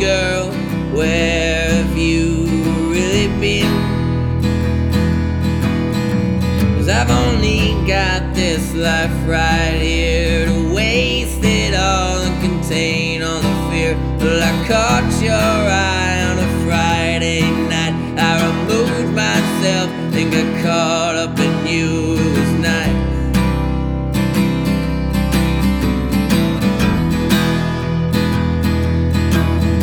girl, where have you really been? 'Cause I've only got this life right here to waste it all and contain all the fear. Well, I caught your eye on a Friday night. I removed myself and got caught up in you.